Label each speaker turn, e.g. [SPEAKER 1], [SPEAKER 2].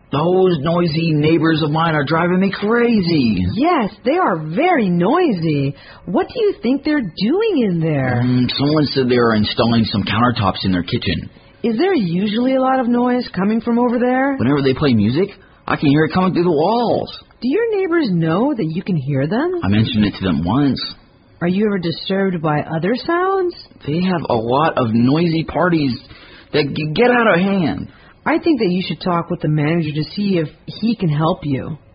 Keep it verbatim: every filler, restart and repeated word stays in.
[SPEAKER 1] Those noisy neighbors of mine are driving me crazy.
[SPEAKER 2] Yes, they are very noisy. What do you think they're doing in there?
[SPEAKER 1] Mm, someone said they are installing some countertops in their kitchen.
[SPEAKER 2] Is there usually a lot of noise coming from over there?
[SPEAKER 1] Whenever they play music, I can hear it coming through the walls.
[SPEAKER 2] Do your neighbors know that you can hear them?
[SPEAKER 1] I mentioned it to them once.
[SPEAKER 2] Are you ever disturbed by other sounds?
[SPEAKER 1] They have a lot of noisy parties that get out of hand.
[SPEAKER 2] I think that you should talk with the manager to see if he can help you.